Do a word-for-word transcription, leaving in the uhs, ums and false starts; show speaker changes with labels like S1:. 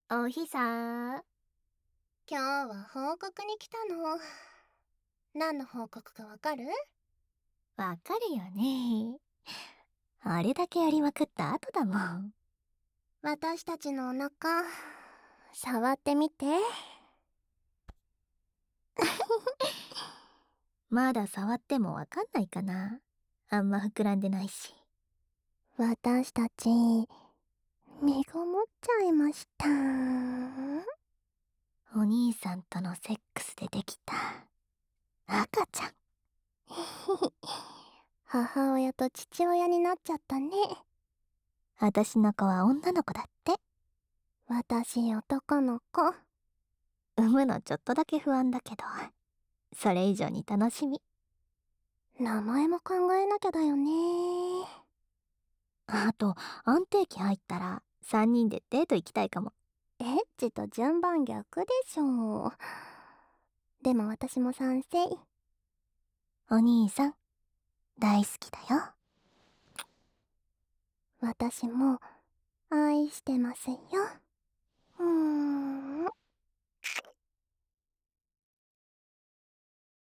S1: おひさ。
S2: 今日は報告に来たの。何の報告かわかる？
S1: わかるよね。あれだけやりまくった後だもん。
S2: 私たちのお腹、触ってみて。
S1: まだ触ってもわかんないかな。あんま膨らんでないし。
S2: 私たち、身ごもっちゃいました。
S1: お兄さんとのセックスでできた赤ちゃん。
S2: 母親と父親になっちゃったね。
S1: 私の子は女の子だって。
S2: 私男の子。
S1: 産むのちょっとだけ不安だけど、それ以上に楽しみ。
S2: 名前も考えなきゃだよね。
S1: あと、安定期入ったらさんにんでデート行きたいかも。
S2: エッチと順番逆でしょ。でも私も賛成。
S1: お兄さん、大好きだよ。
S2: 私も愛してますよ。